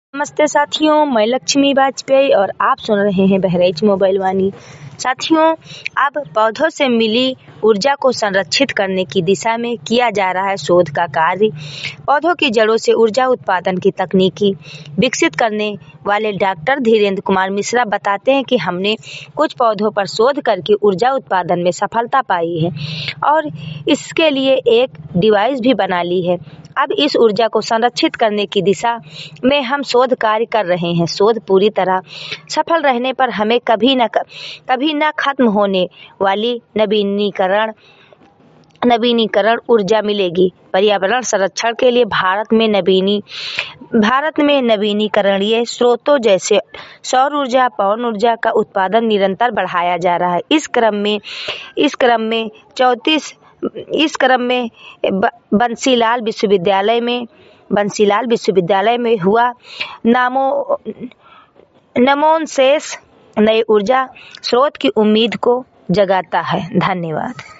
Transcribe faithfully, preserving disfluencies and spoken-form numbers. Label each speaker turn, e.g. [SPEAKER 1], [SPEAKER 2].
[SPEAKER 1] नमस्ते साथियों, मैं लक्ष्मी वाजपेयी और आप सुन रहे हैं बहराइच मोबाइल वाणी। साथियों, अब पौधों से मिली ऊर्जा को संरक्षित करने की दिशा में किया जा रहा है शोध का कार्य। पौधों की जड़ों से ऊर्जा उत्पादन की तकनीकी विकसित करने वाले डॉक्टर धीरेन्द्र कुमार मिश्रा बताते हैं कि हमने कुछ पौधों पर शोध करके ऊर्जा उत्पादन में सफलता पाई है और इसके लिए एक डिवाइस भी बना ली है। अब इस ऊर्जा को संरक्षित करने की दिशा में हम शोध कार्य कर रहे हैं। शोध पूरी तरह सफल रहने पर हमें कभी न कभी न खत्म होने वाली नवीनीकरण नवीनीकरण ऊर्जा मिलेगी। पर्यावरण संरक्षण के लिए भारत में नवीनी भारत में नवीनीकरणीय स्रोतों जैसे सौर ऊर्जा, पवन ऊर्जा का उत्पादन निरंतर बढ़ाया जा रहा है। इस क्रम में इस क्रम में चौंतीस इस क्रम में बंसीलाल विश्वविद्यालय में बंसीलाल विश्वविद्यालय में हुआ नामो नमोन्मेष नए ऊर्जा स्रोत की उम्मीद को जगाता है। धन्यवाद।